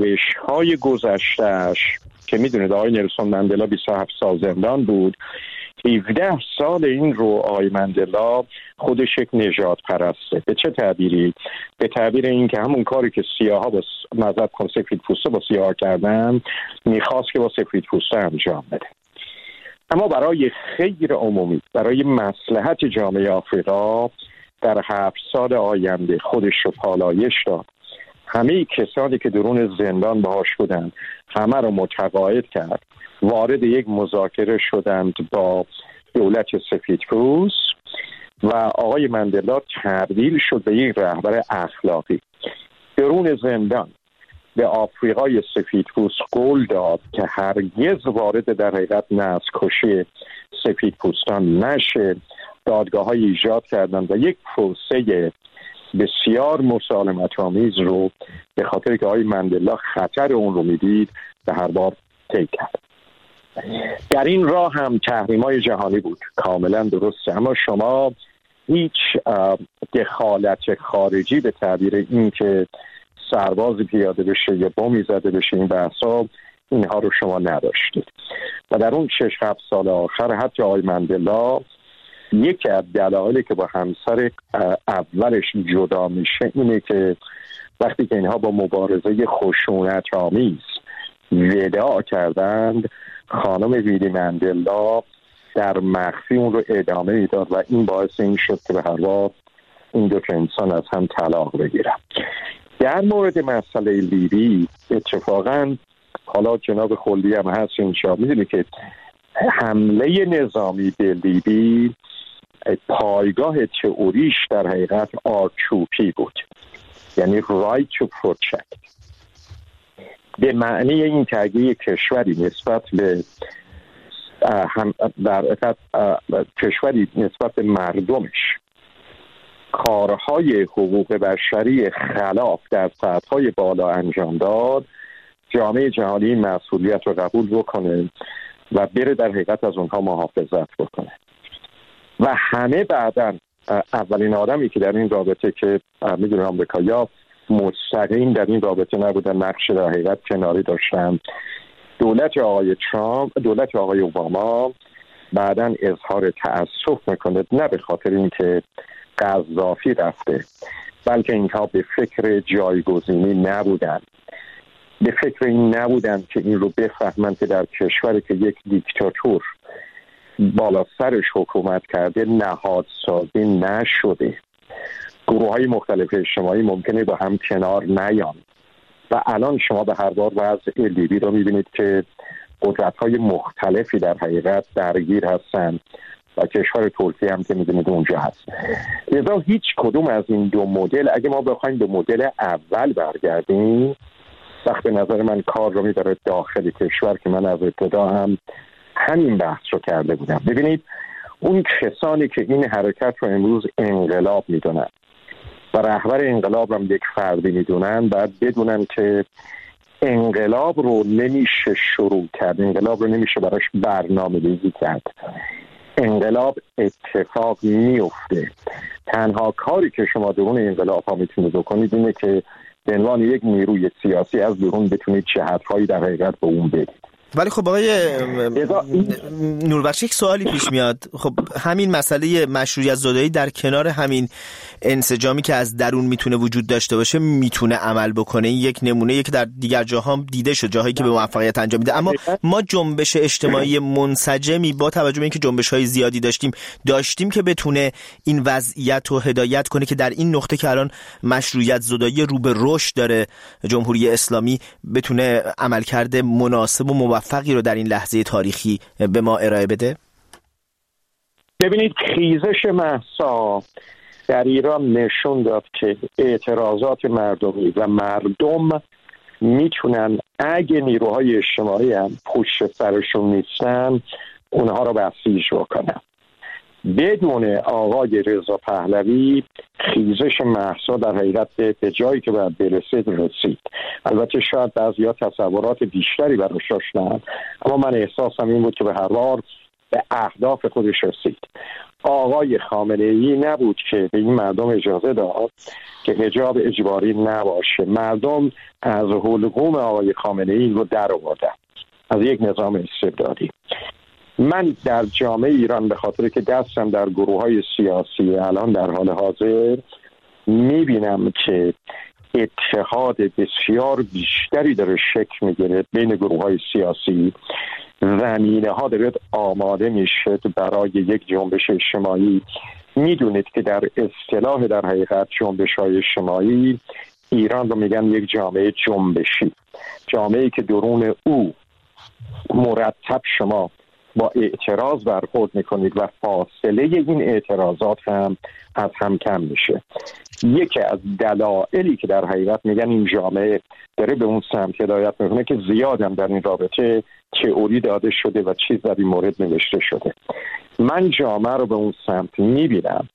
روش‌های گذشته‌اش که میدونید آقای نلسون مندلا بیست و هفت سال زندان بود، هفده سال این رو آقای مندلا خودش یک نژاد پرسته. به چه تعبیری؟ به تعبیر این که همون کاری که سیاها با مذهب کن سفید پوسته با سیاها کردن میخواست که با سفید پوسته انجام بده. اما برای خیر عمومی، برای مصلحت جامعه آفریقا در هفت سال آینده خودش رو پالایش داد. همه کسانی که درون زندان باهاش بودند همه رو متقاعد کرد، وارد یک مذاکره شدند با دولت سفیدپوست و آقای مندلا تبدیل شد به یک رهبر اخلاقی. درون زندان به آفریقای سفیدپوست قول داد که هرگز وارد در حقیقت نسل‌کشی سفیدپوستان نشه. دادگاه‌های ایجاد کردند و یک پروسه بسیار مسالمت‌آمیز رو به خاطر که آقای مندلا خطر اون رو میدید به هر بار طی کرد. در این راه هم تحریم‌های جهانی بود، کاملا درسته، اما شما هیچ دخالت خارجی به تعبیر این که سربازی پیاده بشه یا بمی زده بشه این بحثا، اینها رو شما نداشتید. و در اون شش هفت سال آخر حتی آقای مندلا یکی از دلایلی که با همسر اولش جدا میشه اینه که وقتی که اینها با مبارزه خشونت آمیز وداع کردند، خانم ویلی مندلا در مخفی اون رو ادامه میداد و این باعث این شد که به هر حال این دو انسان از هم طلاق بگیرن. در مورد مسئله لیبی اتفاقا حالا جناب خلدی هم هست اینجا، میدونی که حمله نظامی به لیبی پایگاه تئوریش در حقیقت آرچوپی بود، یعنی right to protect، به معنی این که اگه یک کشوری نسبت به هم در حقیقت کشوری نسبت به مردمش کارهای حقوق بشری خلاف در سطح‌های بالا انجام داد، جامعه جهانی مسئولیت رو قبول بکنه و بره در حقیقت از اونها محافظت بکنه. و همه بعداً اولین آدمی که در این رابطه که میدونم آمریکایی‌ها مستقیم در این رابطه نبودن، نقش در حقیقت کناری داشتن، دولت آقای ترامپ، دولت آقای اوباما بعداً اظهار تأسف میکنه، نه به خاطر اینکه قذافی رفته، بلکه اینها به فکر جایگزینی نبودن، به فکر این نبودن که این رو بفهمن که در کشوری که یک دیکتاتور بالا سرش حکومت کرده نهادسازی نشده، گروه های مختلف اجتماعی ممکنه با هم کنار نیان. و الان شما به هر بار وضع لیبی رو میبینید که قدرت های مختلفی در حقیقت درگیر هستن و کشور ترکیه هم که میدونید اونجا هست. لذا هیچ کدوم از این دو مدل، اگه ما بخوایم به مدل اول برگردیم، وقت به نظر من کار رو میبره داخل کشور که من از ابتدا هم همین بحث رو کرده بودم. ببینید اون کسانی که این حرکت رو امروز انقلاب میدونن و رهبر انقلاب هم یک فردی میدونن، باید بدونن که انقلاب رو نمیشه شروع کرد، انقلاب رو نمیشه براش برنامه ریزی کرد، انقلاب اتفاق میفته. تنها کاری که شما درون انقلاب ها میتونید بکنید اینه که به عنوان یک نیروی سیاسی از درون بتونید جهت‌هایی در حقیقت به اون بدید. ولی خب آقای نوربخش یک سوالی پیش میاد. خب همین مسئله مشروعیت زدایی در کنار همین انسجامی که از درون میتونه وجود داشته باشه میتونه عمل بکنه. این یک نمونه که در دیگر جاها هم دیده شد، جاهایی که به موفقیت انجام میده. اما ما جنبش اجتماعی منسجمی با توجه به اینکه جنبش‌های زیادی داشتیم داشتیم که بتونه این وضعیت رو هدایت کنه که در این نقطه که الان مشروعیت زدایی رو به رشد داره جمهوری اسلامی بتونه عملکرد مناسب و موفقی رو در این لحظه تاریخی به ما ارائه بده. ببینید خیزش مهسا در ایران نشون داد که اعتراضات مردمی و مردم میتونن اگه نیروهای اجتماعی هم پشت سرشون نیستن اونها رو بسیج بکنن. بدون آقای رضا پهلوی خیزش مهسا در حقیقت به جایی که باید برسید رسید. البته شاید بعضیا تصورات بیشتری براش داشتن، اما من احساسم این بود که به هر حال به اهداف خودش رسید. آقای خامنه‌ای نبود که به این مردم اجازه داد که حجاب اجباری نباشه. مردم از حلقوم آقای خامنه‌ای رو در آوردن از یک نظام استبدادی. من در جامعه ایران به خاطر که دستم در گروه‌های سیاسی الان در حال حاضر میبینم که اتحاد بسیار بیشتری داره شکل میگیره بین گروه‌های سیاسی، زمینه ها داره آماده میشه برای یک جنبش اجتماعی. میدونید که در اصطلاح در حقیقت جنبش‌های اجتماعی ایران رو میگن یک جامعه جنبشی، جامعه‌ای که درون او مرتب شما با اعتراض برخورد میکنید و فاصله این اعتراضات هم از هم کم میشه. یکی از دلایلی که در حقیقت میگن این جامعه داره به اون سمت هدایت میکنه که زیادم در این رابطه تئوری داده شده و چیز در این مورد نوشته شده. من جامعه رو به اون سمت میبینم.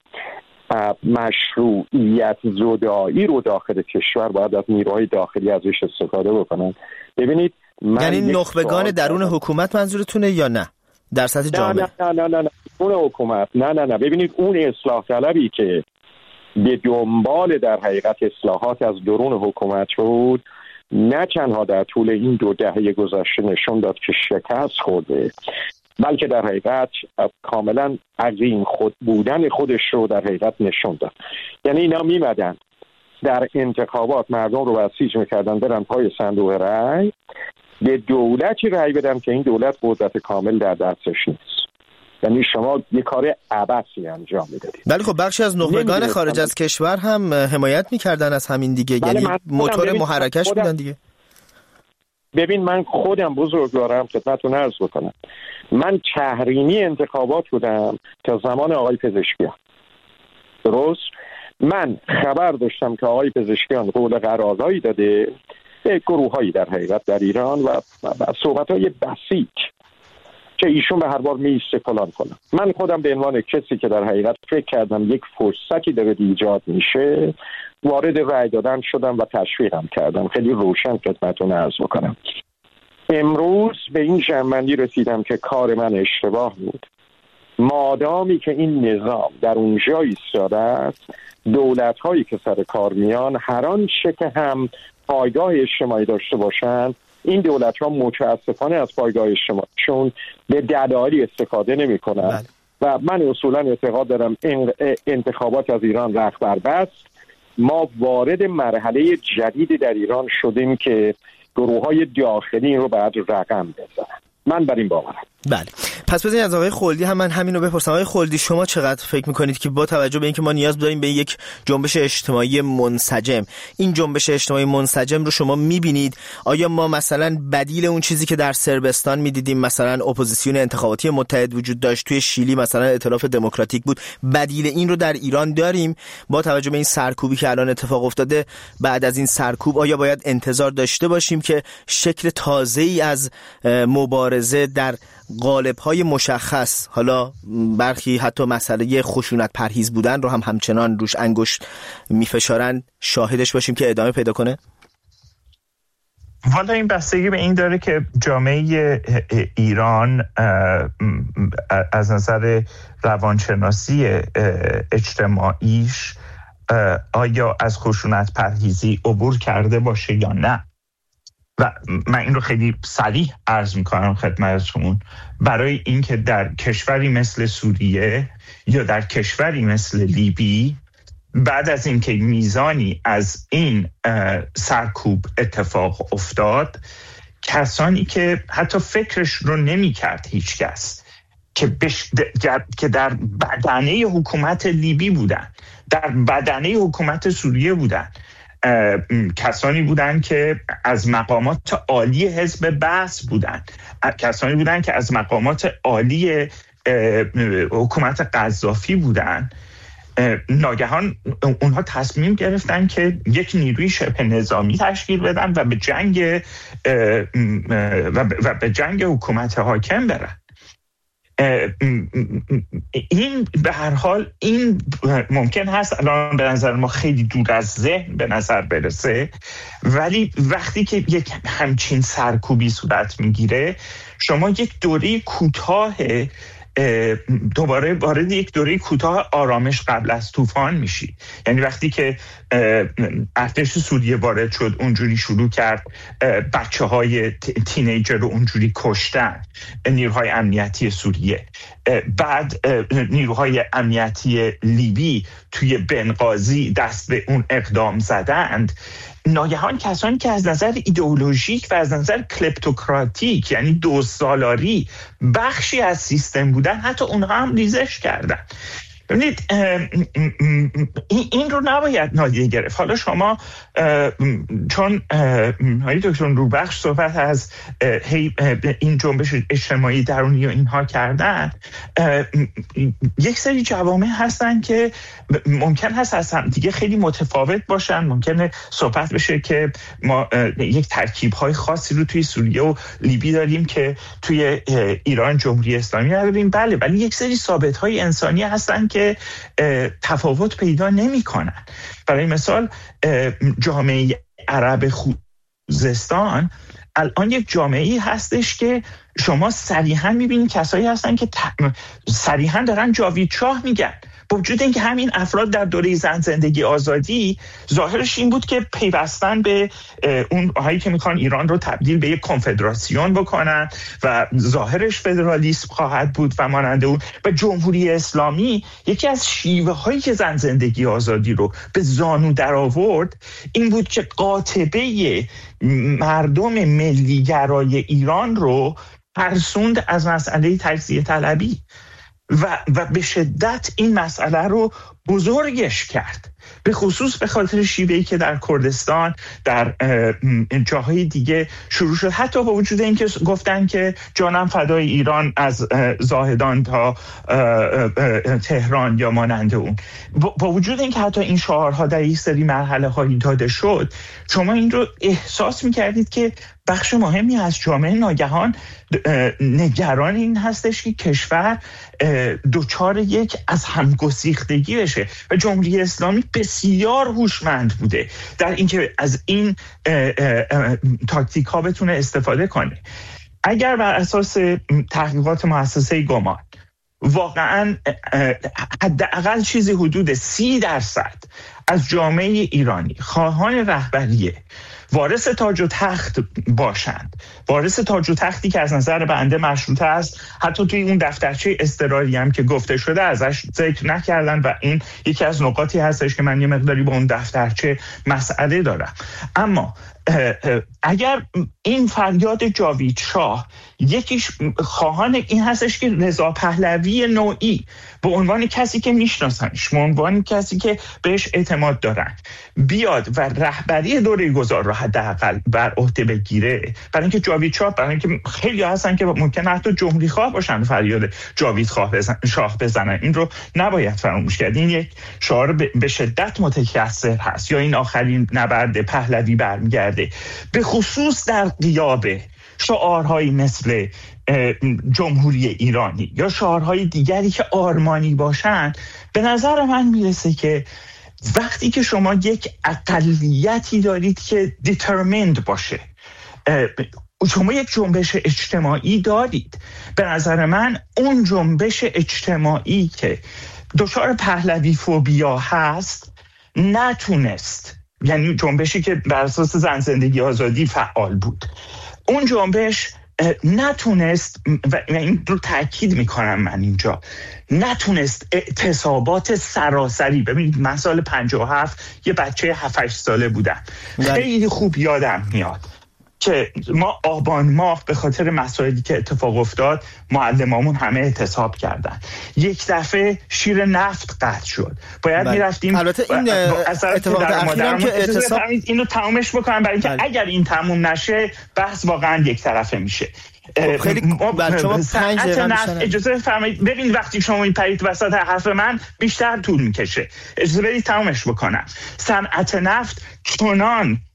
مشروعیت زدایی رو داخل کشور باید از نیروهای داخلی ازش استفاده بکنن. ببینید یعنی نخبگان درون حکومت منظورتونه یا نه در سطح جامعه؟ نه نه نه نه نه اون حکومت نه نه نه ببینید اون اصلاح طلبی که به دنبال در حقیقت اصلاحات از درون حکومت بود، نه تنها در طول این دو دهه گذشته نشون داد که شکست خورده، بلکه در حقیقت کاملا عقیم خود بودن خودش رو در حقیقت نشون داد. یعنی اینا میمدن در انتخابات مردم رو بسیج میکردن برن پای صندوق رأی، به دولتی رأی بدن که این دولت قدرت کامل در دستش نیست. یعنی شما یه کار عبثی انجام میدادید. ولی خب بخشی از نخبگان خارج از کشور هم حمایت میکردن از همین دیگه، یعنی موتور محرکش بودن دیگه. ببین من خودم بزرگوارم خدمتتون عرض بکنم، من تحریمی انتخابات بودم تا زمان آقای پزشکیان. درست؟ من خبر داشتم که آقای پزشکیان قول قراردادی داده به گروه‌هایی در حقیقت در ایران و صحبت‌های بسیط که ایشون به هر بار میسته فلان کنم. من خودم به عنوان کسی که در حقیقت فکر کردم یک فرصتی داره ایجاد میشه، وارد رأی دادن شدم و تشویقم کردم. خیلی روشن خدمتتون عرض بکنم. امروز به این جمع‌بندی رسیدم که کار من اشتباه بود. مادامی که این نظام در اونجا ایستاده است، دولت‌هایی که سر کار میان هر آنچه که هم پایگاه اجتماعی داشته باشند، این دولت‌ها متأسفانه از پایگاه اجتماعیشون به دلایلی استفاده نمی‌کنند و من اصولاً اعتقاد دارم انتخابات از ایران رهبر بست. ما وارد مرحله جدیدی در ایران شدیم که گروه‌های داخلی این رو بعد رقم بزنن. من بر این باورم. بله، پس بذارید از آقای خلدی هم من همین رو بپرسم. آقای خلدی، شما چقدر فکر میکنید که با توجه به اینکه ما نیاز داریم به یک جنبش اجتماعی منسجم، این جنبش اجتماعی منسجم رو شما میبینید؟ آیا ما مثلا بدیل اون چیزی که در صربستان میدیدیم، مثلا اپوزیسیون انتخاباتی متحد وجود داشت، توی شیلی مثلا ائتلاف دموکراتیک بود، بدیل این رو در ایران داریم؟ با توجه به این سرکوبی که الان اتفاق افتاده، بعد از این سرکوب آیا باید انتظار داشته باشیم که شکل تازه‌ای از مبارزه در قالب‌های مشخص، حالا برخی حتی مسئله خشونت پرهیز بودن رو هم همچنان روش انگشت میفشارن، شاهدش باشیم که ادامه پیدا کنه؟ والا این بستگی به این داره که جامعه ایران از نظر روانشناسی اجتماعیش آیا از خشونت پرهیزی عبور کرده باشه یا نه. و من این رو خیلی صریح عرض میکنم خدمتتون، برای اینکه در کشوری مثل سوریه یا در کشوری مثل لیبی بعد از اینکه میزانی از این سرکوب اتفاق افتاد، کسانی که حتی فکرش رو نمی کرد هیچ کس که, بش... که در بدنه حکومت لیبی بودن، در بدنه حکومت سوریه بودن، کسانی بودن که از مقامات عالی حزب بعث بودن، کسانی بودن که از مقامات عالی حکومت قذافی بودن، ناگهان اونها تصمیم گرفتن که یک نیروی شبه نظامی تشکیل بدن و به جنگ و به جنگ حکومت حاکم برن. این به هر حال این ممکن هست الان به نظر ما خیلی دور از ذهن به نظر برسه، ولی وقتی که یک همچین سرکوبی صورت میگیره، شما یک دوره کوتاه دوباره وارد یک دوره کوتاه آرامش قبل از طوفان میشی. یعنی وقتی که ارتش سوریه وارد شد اونجوری شروع کرد بچه های تینیجر رو اونجوری کشتن نیروهای امنیتی سوریه، بعد نیروهای امنیتی لیبی توی بنغازی دست به اون اقدام زدند، ناگهان کسانی که از نظر ایدئولوژیک و از نظر کلپتوکراتیک یعنی دوست‌سالاری بخشی از سیستم بودن، حتی اونها هم ریزش کردن. ببینید این رو نباید نادیده گرفت. حالا شما چون های دکتر نوربخش صحبت از این جنبش اجتماعی درونی و اینها کردن، یک سری جوامع هستن که ممکن هست از هم دیگه خیلی متفاوت باشن. ممکنه صحبت بشه که ما یک ترکیب‌های خاصی رو توی سوریه و لیبی داریم که توی ایران جمهوری اسلامی نداریم، بله، ولی یک سری ثابت‌های انسانی هستن که تفاوت پیدا نمی‌کنن. برای مثال جامعه عرب خوزستان الان یک جامعه‌ای هستش که شما صریحاً می‌بینید کسایی هستن که صریحاً دارن جاوید شاه میگن، با وجود اینکه همین افراد در دوره زن زندگی آزادی ظاهرش این بود که پیوستن به اون هایی که میخوان ایران رو تبدیل به یک کنفدراسیون بکنن و ظاهرش فدرالیسم خواهد بود و مانند اون. و جمهوری اسلامی یکی از شیوه هایی که زن زندگی آزادی رو به زانو در آورد این بود که قاطبه مردم ملیگرای ایران رو ترسوند از مسئله تجزیه طلبی و و به شدت این مسئله رو بزرگش کرد، به خصوص به خاطر شیوهی که در کردستان در جاهای دیگه شروع شد، حتی با وجود اینکه گفتن که جانم فدای ایران از زاهدان تا تهران یا مانند اون. با وجود اینکه حتی این شعارها در یک سری مرحله هایی داده شد، شما این رو احساس می‌کردید که بخش مهمی از جامعه ناگهان نگران این هستش که کشور دوچار یک از همگسیختگی بشه و جمهوری اسلامی بسیار هوشمند بوده در اینکه از این تاکتیک ها بتونه استفاده کنه. اگر بر اساس تحقیقات مؤسسه گمان واقعا حداقل چیزی حدود سی درصد از جامعه ایرانی خواهان رهبریه وارث تاج و تخت باشند، وارث تاج و تختی که از نظر بنده مشروطه است، حتی توی اون دفترچه اضطراری هم که گفته شده ازش ذکر نکردن و این یکی از نقاطی هستش که من یه مقداری با اون دفترچه مسئله دارم. اما اگر این فریاد جاوید شاه یکیش خواهان این هستش که رضا پهلوی نوعی به عنوان کسی که میشناسنش، به عنوان کسی که بهش اعتماد دارن بیاد و رهبری دوره گذار رو حداقل بر عهده بگیره، برای اینکه جاوید شاه، برای اینکه خیلی هستن که ممکن حتی جمهوری خواه باشن فریاد جاوید خواه بزن، شاه بزنن، این رو نباید فراموش کرد. این یک شعار به شدت متکثر هست. یا این آخرین نبرد پهلوی برمیگرده، به خصوص در غیاب شعارهایی مثل جمهوری ایرانی یا شعارهای دیگری که آرمانی باشند. به نظر من میرسه که وقتی که شما یک اقلیتی دارید که determined باشه، شما یک جنبش اجتماعی دارید، به نظر من اون جنبش اجتماعی که دچار پهلوی فوبیا هست نتونست، یعنی جنبشی که بر اساس زن زندگی آزادی فعال بود، اون جنبش نتونست، و این رو تأکید میکنم من اینجا، نتونست اعتصابات سراسری. ببینید من سال پنجاه و هفت یه بچه هفت هشت ساله بودم، خیلی خوب یادم میاد که ما آبان ماه به خاطر مسائلی که اتفاق افتاد معلمامون همه اعتصاب کردن. یک دفعه شیر نفت قطع شد، باید میرفتیم. البته این اتفاقات اخیرم که اعتصاب، اینو تمومش بکنم برای اینکه اگر این تموم نشه بحث واقعا یک طرفه میشه. خیلی بر شما پنج دقیقه اجازه بفرمایید. ببین وقتی شما میپرید وسط حرف من بیشتر طول میکشه، اجازه بدید تمومش بکنم. صنعت نفت چنان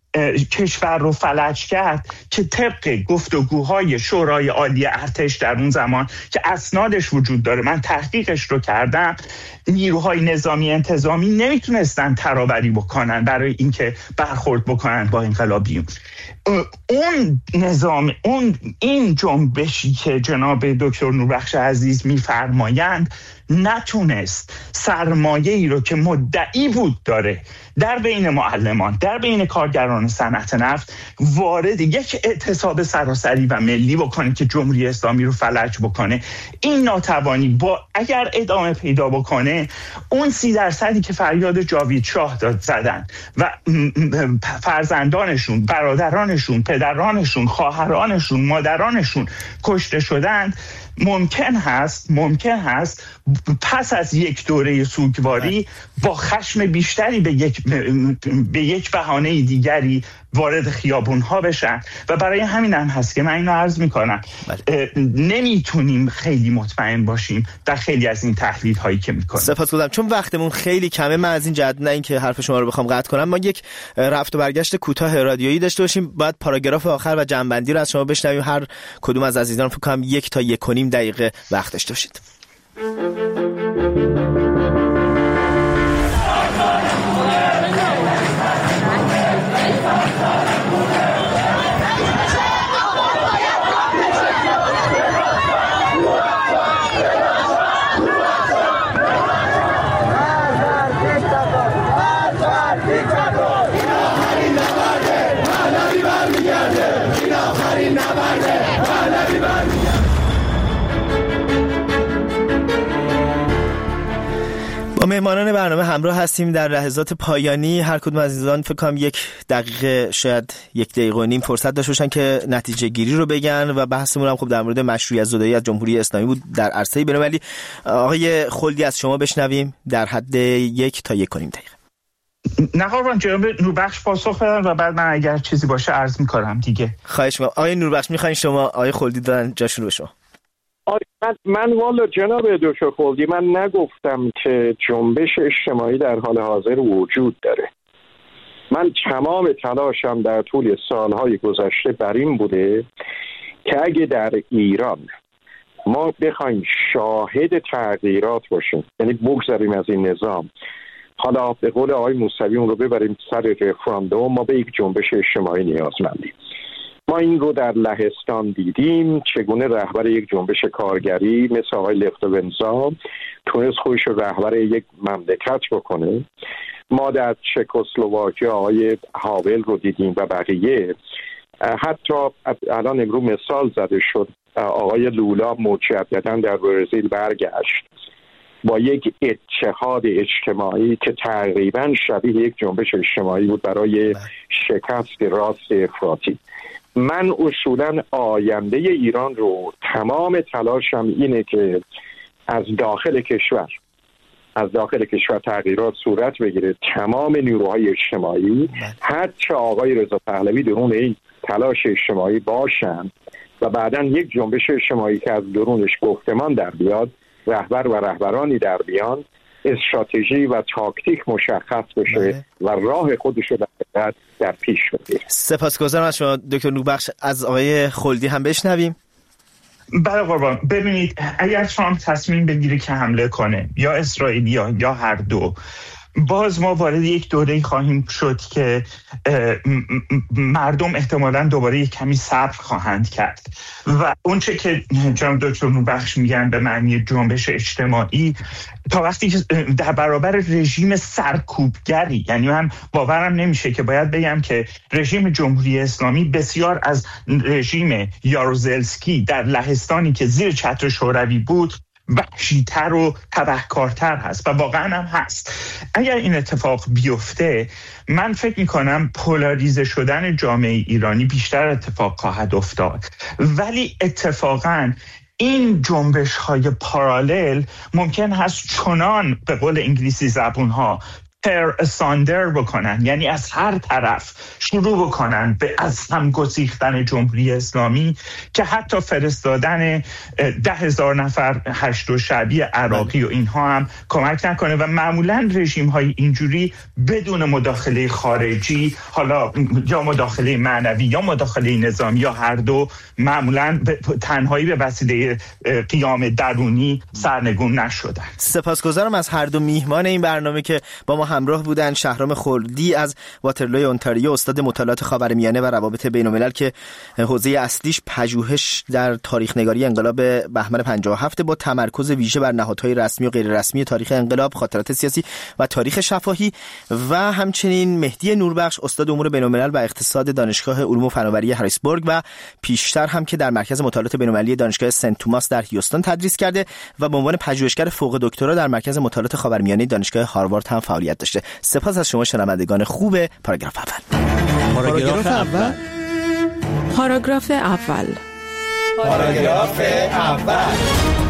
کشور رو فلج کرد که طبق گفتگوهای شورای عالی ارتش در اون زمان که اسنادش وجود داره، من تحقیقش رو کردم، نیروهای نظامی انتظامی نمیتونستن ترابری بکنن برای اینکه برخورد بکنن با انقلابیون. اون نظام، اون این جنبشی که جناب دکتر نوربخش عزیز میفرمایند نتونست سرمایه‌ای رو که مدعی بود داره در بین معلمان، در بین کارگران صنعت نفت وارد یک اعتصاب سراسری و ملی بکنه که جمهوری اسلامی رو فلج بکنه. این ناتوانی با اگر ادامه پیدا بکنه، اون سی درصدی که فریاد جاوید شاه داد زدن و فرزندانشون، برادرانشون، پدرانشون، خواهرانشون، مادرانشون کشته شدند، ممکن هست ممکن هست پس از یک دوره سوگواری با خشم بیشتری به یک به یک بهانه دیگری وارد خیابون‌ها بشن و برای همین هم هست که من اینو عرض میکنم نمیتونیم خیلی مطمئن باشیم در خیلی از این تحلیل هایی که میکنیم. سپاسگزارم. چون وقتمون خیلی کمه، من از این جهت نه اینکه حرف شما رو بخوام قطع کنم، ما یک رفت و برگشت کوتاه رادیویی داشته باشیم، بعد پاراگراف آخر و جنبندی رو از شما بشنویم. هر کدوم از عزیزان فکر کنم یک تا یک و نیم دقیقه وقت داشته باشید. با مهمانان برنامه همراه هستیم در لحظات پایانی. هر کدوم از عزیزان فکر کنم یک دقیقه، شاید یک دقیقه و نیم فرصت داشته باشن که نتیجه گیری رو بگن و بحثمون هم خب در مورد مشروعیت زدایی از جمهوری اسلامی بود در عرصه بین‌المللی. آقای خلدی از شما بشنویم در حد یک تا یک و نیم دقیقه. نه قربان، جناب نوربخش پاسخ بدن و بعد من اگر چیزی باشه عرض می‌کنم دیگه. خواهش می‌کنم. آقای نوربخش می‌خواین شما، آقای خلدی دادن جاشون رو شما. من, من والا جناب دکتر خلدی، من نگفتم که جنبش اجتماعی در حال حاضر وجود داره. من تمام تلاشم در طول سالهای گذشته بر این بوده که اگه در ایران ما بخوایم شاهد تغییرات باشیم، یعنی بگذاریم از این نظام، حالا به قول آقای موسوی اون رو ببریم سر رفراندوم، ما به یک جنبش اجتماعی نیازمندیم. ما این رو در لهستان دیدیم، چگونه رهبر یک جنبش کارگری مثل آقای لفتونزا تونست خودش رو رهبر یک مملکت بکنه. ما در چکسلواکیه آقای هاول رو دیدیم و بقیه. حتی الان امروز مثال زده شد، آقای لولا مجدداً در برزیل برگشت با یک اتحاد اجتماعی که تقریباً شبیه یک جنبش اجتماعی بود برای شکست راست افراطی. من اصولاً آینده ایران رو تمام تلاشم اینه که از داخل کشور از داخل کشور تغییرات صورت بگیره. تمام نیروهای اجتماعی، حتی آقای رضا پهلوی، درون این تلاش اجتماعی باشن و بعداً یک جنبش اجتماعی که از درونش گفتمان در بیاد، رهبر و رهبرانی در بیان، استراتژی و تاکتیک مشخص بشه و راه خودش رو در, در پیش بگیره. سپاسگزارم از شما دکتر نوربخش. از آقای خلدی هم بشنویم. بله قربان، ببینید اگر ترامپ تصمیم بگیره که حمله کنه، یا اسرائیلیا یا هر دو، باز ما وارد یک دوره خواهیم شد که مردم احتمالاً دوباره یک کمی صبر خواهند کرد و اونچه که جناب دکتر نوربخش میگن به معنی جنبش اجتماعی، تا وقتی که در برابر رژیم سرکوبگری، یعنی من باورم نمیشه که باید بگم که رژیم جمهوری اسلامی بسیار از رژیم یاروزلسکی در لهستانی که زیر چتر شوروی بود وحشی‌تر و تبهکارتر هست و واقعا هم هست. اگر این اتفاق بیفته، من فکر میکنم پولاریزه شدن جامعه ایرانی بیشتر اتفاق خواهد افتاد، ولی اتفاقاً این جنبش های پارالل ممکن هست چنان به قول انگلیسی زبون ها پر ساندر بکنن، یعنی از هر طرف شروع بکنن به از هم گسیختن جمهوری اسلامی که حتی فرستادن ده هزار نفر هشت و شعبی عراقی و اینها هم کمک نکنه و معمولا رژیم های اینجوری بدون مداخله خارجی، حالا یا مداخله معنوی یا مداخله نظامی یا هر دو، معمولا تنهایی به وسیله قیام درونی سرنگون نشدن. سپاسگزارم از هر دو میهمان این برنامه که با ما همراه بودن. شهرام خردی از واترلوی اونتاریو، استاد مطالعات خاورمیانه و روابط بین‌الملل که حوزه اصلیش پژوهش در تاریخ نگاری انقلاب بهمن پنجاه و هفت با تمرکز ویژه بر نهادهای رسمی و غیر رسمی تاریخ انقلاب، خاطرات سیاسی و تاریخ شفاهی، و همچنین مهدی نوربخش، استاد امور بین‌الملل و اقتصاد دانشگاه علوم و فناوری هریسبورگ و پیشتر هم که در مرکز مطالعات بین‌المللی دانشگاه سنت توماس در هیوستن تدریس کرده و به عنوان پژوهشگر فوق دکترا در مرکز مطالعات خاورمیانه دانشگاه هاروارد هم فعالیت داشته. سپاس از شما شنوندگان خوب پاراگراف اول. پاراگراف اول. پاراگراف اول. پاراگراف اول.